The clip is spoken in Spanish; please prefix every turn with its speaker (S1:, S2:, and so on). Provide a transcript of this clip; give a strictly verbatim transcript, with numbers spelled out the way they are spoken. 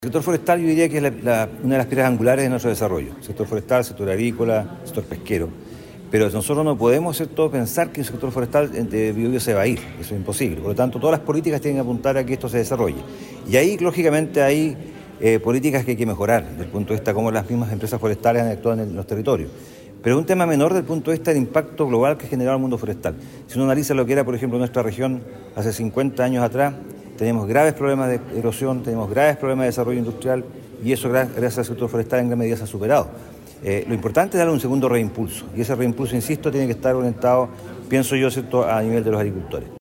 S1: El sector forestal yo diría que es la, la, una de las piedras angulares de nuestro desarrollo. El sector forestal, sector agrícola, sector pesquero. Pero nosotros no podemos hacer todo pensar que el sector forestal de Biobío se va a ir. Eso es imposible. Por lo tanto, todas las políticas tienen que apuntar a que esto se desarrolle. Y ahí, lógicamente, hay eh, políticas que hay que mejorar desde el punto de vista de cómo las mismas empresas forestales han actuado en los territorios. Pero es un tema menor desde el punto de vista del impacto global que ha generado el mundo forestal. Si uno analiza lo que era, por ejemplo, nuestra región hace cincuenta años atrás, tenemos graves problemas de erosión, tenemos graves problemas de desarrollo industrial y eso gracias al sector forestal en gran medida se ha superado. Eh, lo importante es darle un segundo reimpulso y ese reimpulso, insisto, tiene que estar orientado, pienso yo, ¿cierto?, a nivel de los agricultores.